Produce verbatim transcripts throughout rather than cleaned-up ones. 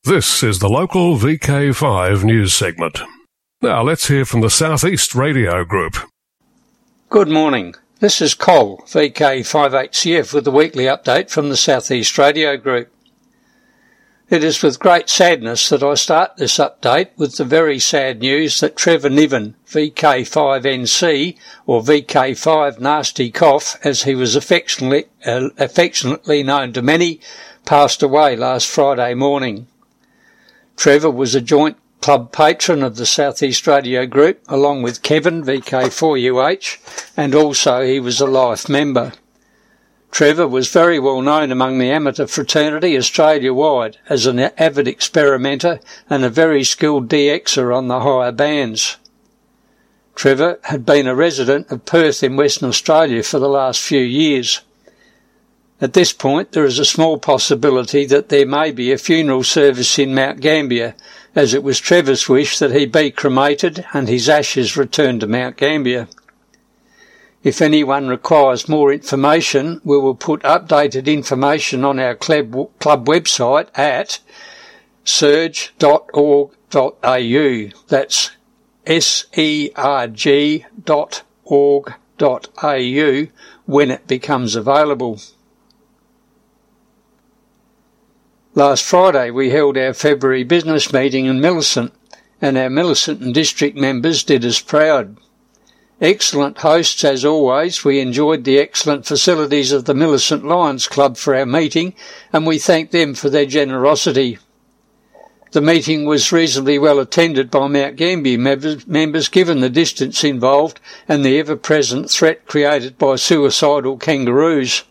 This is the local V K five news segment. Now let's hear from the South East Radio Group. Good morning. This is Col, V K five H C F, with the weekly update from the South East Radio Group. It is with great sadness that I start this update with the very sad news that Trevor Niven, V K five N C, or V K five Nasty Cough, as he was affectionately, uh, affectionately known to many, passed away last Friday morning. Trevor was a joint club patron of the South East Radio Group, along with Kevin, V K four U H, and also he was a life member. Trevor was very well known among the amateur fraternity Australia-wide as an avid experimenter and a very skilled D Xer on the higher bands. Trevor had been a resident of Perth in Western Australia for the last few years. At this point, there is a small possibility that there may be a funeral service in Mount Gambier, as it was Trevor's wish that he be cremated and his ashes returned to Mount Gambier. If anyone requires more information, we will put updated information on our club, club website at serge dot org dot a u. That's S E R G dot org dot A U when it becomes available. Last Friday we held our February business meeting in Millicent, and our Millicent and district members did us proud. Excellent hosts as always. We enjoyed the excellent facilities of the Millicent Lions Club for our meeting, and we thank them for their generosity. The meeting was reasonably well attended by Mount Gambier members, members given the distance involved and the ever-present threat created by suicidal kangaroos.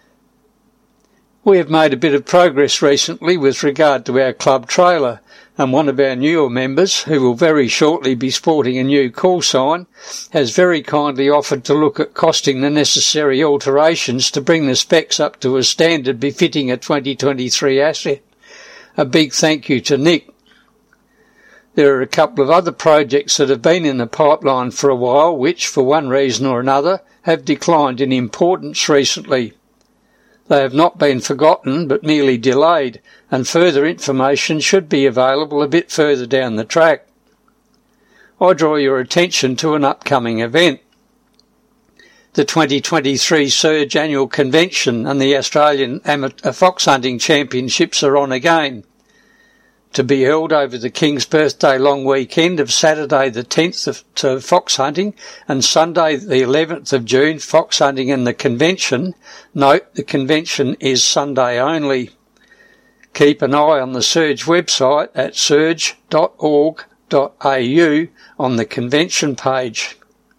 We have made a bit of progress recently with regard to our club trailer, and one of our newer members, who will very shortly be sporting a new call sign, has very kindly offered to look at costing the necessary alterations to bring the specs up to a standard befitting a twenty twenty-three asset. A big thank you to Nick. There are a couple of other projects that have been in the pipeline for a while which, for one reason or another, have declined in importance recently. They have not been forgotten but merely delayed, and further information should be available a bit further down the track. I draw your attention to an upcoming event. The twenty twenty-three Surge Annual Convention and the Australian Amateur Fox Hunting Championships are on again, to be held over the King's Birthday long weekend of Saturday the tenth of, to fox hunting and Sunday the eleventh of June fox hunting and the convention. Note, the convention is Sunday only. Keep an eye on the Surge website at serge dot org dot A U on the convention page.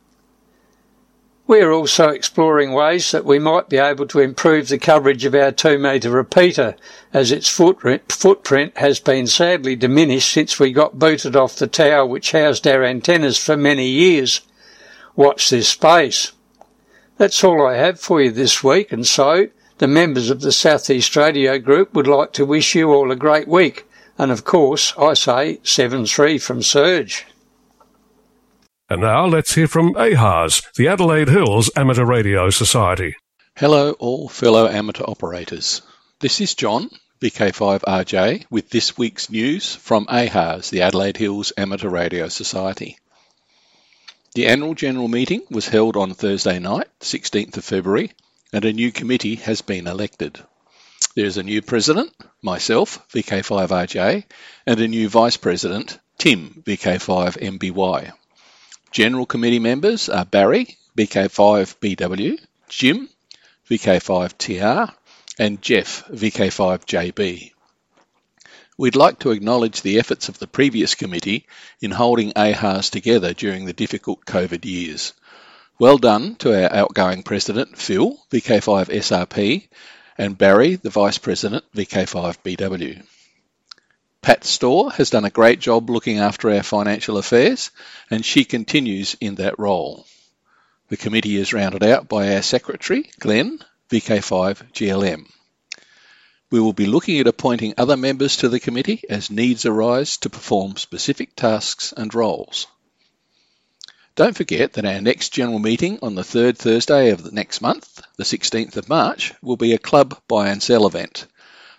We are also exploring ways that we might be able to improve the coverage of our two metre repeater, as its footprint, footprint has been sadly diminished since we got booted off the tower which housed our antennas for many years. Watch this space. That's all I have for you this week, and so the members of the South East Radio Group would like to wish you all a great week, and of course I say seven three from Surge. And now let's hear from A H A S, the Adelaide Hills Amateur Radio Society. Hello all fellow amateur operators. This is John, V K five R J, with this week's news from A H A S, the Adelaide Hills Amateur Radio Society. The annual general meeting was held on Thursday night, sixteenth of February, and a new committee has been elected. There is a new president, myself, V K five R J, and a new vice president, Tim, V K five M B Y. General committee members are Barry, V K five B W, Jim, V K five T R, and Jeff, V K five J B. We'd like to acknowledge the efforts of the previous committee in holding A H A S together during the difficult COVID years. Well done to our outgoing president, Phil, V K five S R P, and Barry, the vice president, V K five B W. Pat Storr has done a great job looking after our financial affairs, and she continues in that role. The committee is rounded out by our secretary, Glenn, V K five G L M. We will be looking at appointing other members to the committee as needs arise to perform specific tasks and roles. Don't forget that our next general meeting on the third Thursday of the next month, the sixteenth of March, will be a club buy and sell event.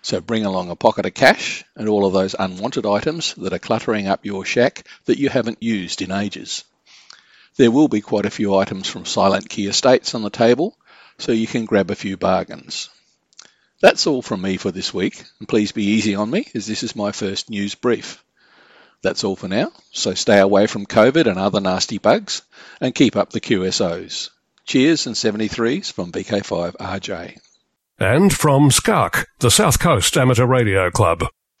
So bring along a pocket of cash and all of those unwanted items that are cluttering up your shack that you haven't used in ages. There will be quite a few items from Silent Key Estates on the table, so you can grab a few bargains. That's all from me for this week, and please be easy on me as this is my first news brief. That's all for now, so stay away from COVID and other nasty bugs, and keep up the Q S Os. Cheers and seventy-threes from V K five R J. And from SCARC, the South Coast Amateur Radio Club.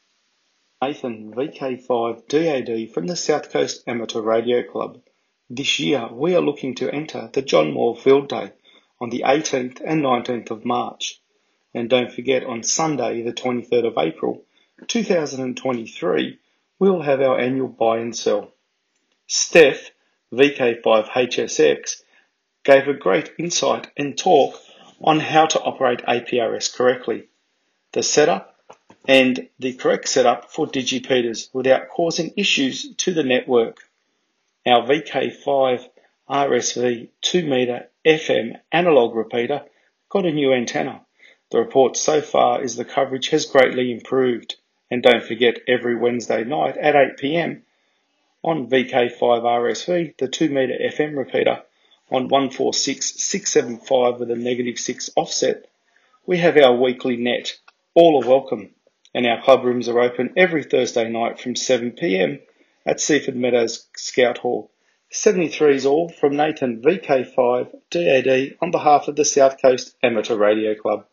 Nathan, V K five D A D from the South Coast Amateur Radio Club. This year we are looking to enter the John Moore Field Day on the eighteenth and nineteenth of March. And don't forget, on Sunday the twenty-third of April two thousand twenty-three, we will have our annual buy and sell. Steph, V K five H S X, gave a great insight and talk on how to operate A P R S correctly, the setup and the correct setup for DigiPeters without causing issues to the network. Our V K five R S V two meter F M analog repeater got a new antenna. The report so far is the coverage has greatly improved. And don't forget, every Wednesday night at eight p m on V K five R S V, the two meter F M repeater, on one four six six seven five with a negative six offset, we have our weekly net. All are welcome, and our club rooms are open every Thursday night from seven p m at Seaford Meadows Scout Hall. seventy-threes all from Nathan, V K five D A D, on behalf of the South Coast Amateur Radio Club.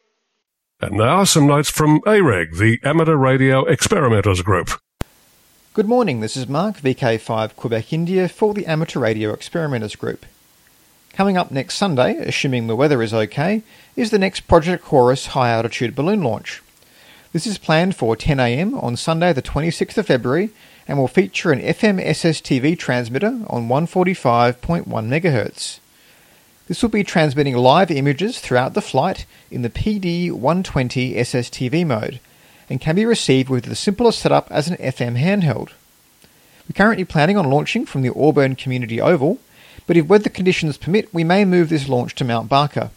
And now some notes from A R E G, the Amateur Radio Experimenters Group. Good morning, this is Mark, V K five Quebec, India, for the Amateur Radio Experimenters Group. Coming up next Sunday, assuming the weather is okay, is the next Project Chorus high altitude balloon launch. This is planned for ten a m on Sunday the twenty-sixth of February and will feature an F M S S T V transmitter on one forty-five point one megahertz. This will be transmitting live images throughout the flight in the P D one twenty S S T V mode and can be received with the simplest setup as an F M handheld. We're currently planning on launching from the Auburn Community Oval, but if weather conditions permit, we may move this launch to Mount Barker.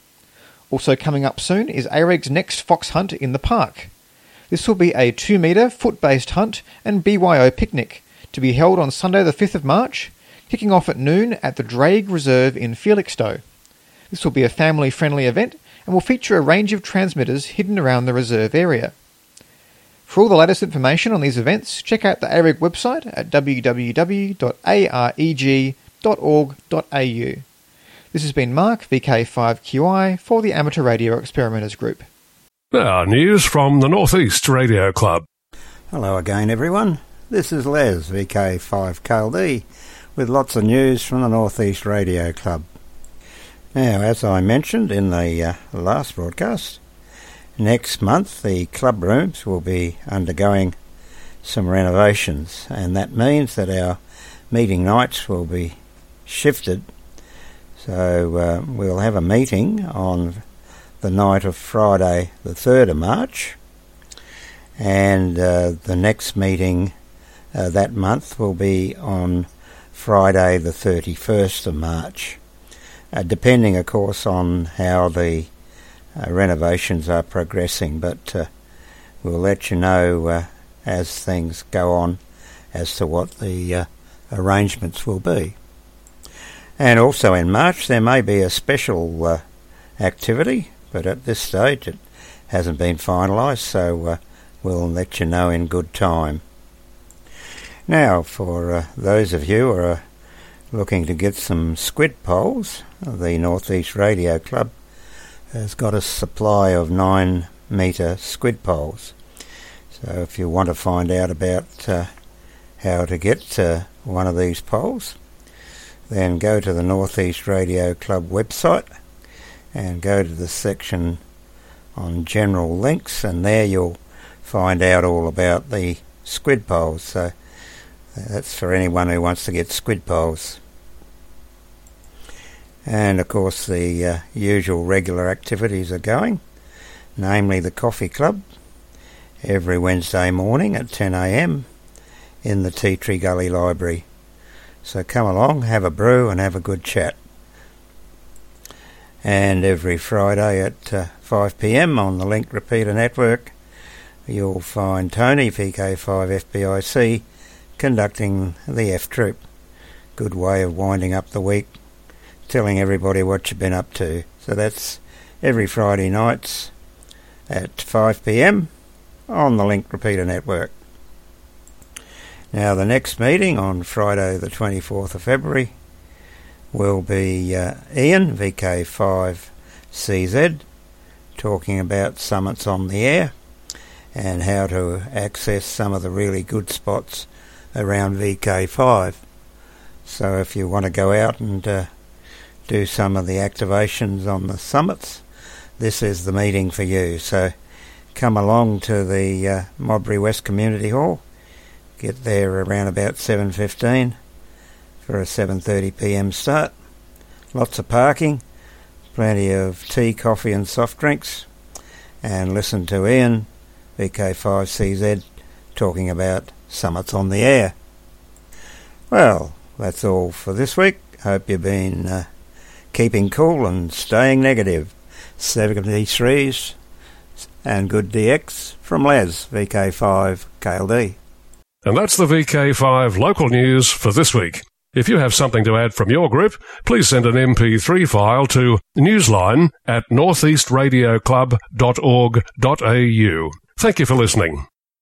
Also coming up soon is A R E G's next Fox Hunt in the park. This will be a two metre foot-based hunt and B Y O picnic to be held on Sunday the fifth of March, kicking off at noon at the Drague Reserve in Felixstowe. This will be a family-friendly event and will feature a range of transmitters hidden around the reserve area. For all the latest information on these events, check out the A R E G website at w w w dot a r e g dot org dot a u. This has been Mark, V K five Q I, for the Amateur Radio Experimenters Group. Now, news from the North East Radio Club. Hello again, everyone. This is Les, V K five K L D, with lots of news from the North East Radio Club. Now, as I mentioned in the uh, last broadcast, next month the club rooms will be undergoing some renovations, and that means that our meeting nights will be shifted. So uh, we'll have a meeting on the night of Friday the third of March, and uh, the next meeting uh, that month will be on Friday the thirty-first of March, uh, depending of course on how the uh, renovations are progressing, but uh, we'll let you know uh, as things go on as to what the uh, arrangements will be. And also in March there may be a special uh, activity, but at this stage it hasn't been finalised, so uh, we'll let you know in good time. Now, for uh, those of you who are looking to get some squid poles, the North East Radio Club has got a supply of nine metre squid poles. So if you want to find out about uh, how to get uh, one of these poles, then go to the North East Radio Club website and go to the section on general links, and there you'll find out all about the squid poles. So that's for anyone who wants to get squid poles. And of course the uh, usual regular activities are going, namely the coffee club every Wednesday morning at ten a m in the Tea Tree Gully Library. So come along, have a brew and have a good chat. And every Friday at uh, five p m on the Link Repeater Network, you'll find Tony, V K five F B I C, conducting the F Troop. Good way of winding up the week, telling everybody what you've been up to. So that's every Friday nights at five p m on the Link Repeater Network. Now the next meeting on Friday the twenty-fourth of February will be uh, Ian, V K five C Z, talking about summits on the air and how to access some of the really good spots around V K five. So if you want to go out and uh, do some of the activations on the summits, this is the meeting for you. So come along to the uh, Modbury West Community Hall. Get there around about seven fifteen for a seven thirty p m start. Lots of parking, plenty of tea, coffee and soft drinks, and listen to Ian, V K five C Z, talking about summits on the air. Well, that's all for this week. Hope you've been uh, keeping cool and staying negative. seventy-threes and good D X from Les, V K five K L D. And that's the V K five local news for this week. If you have something to add from your group, please send an M P three file to newsline at northeast radio club dot org dot a u. Thank you for listening.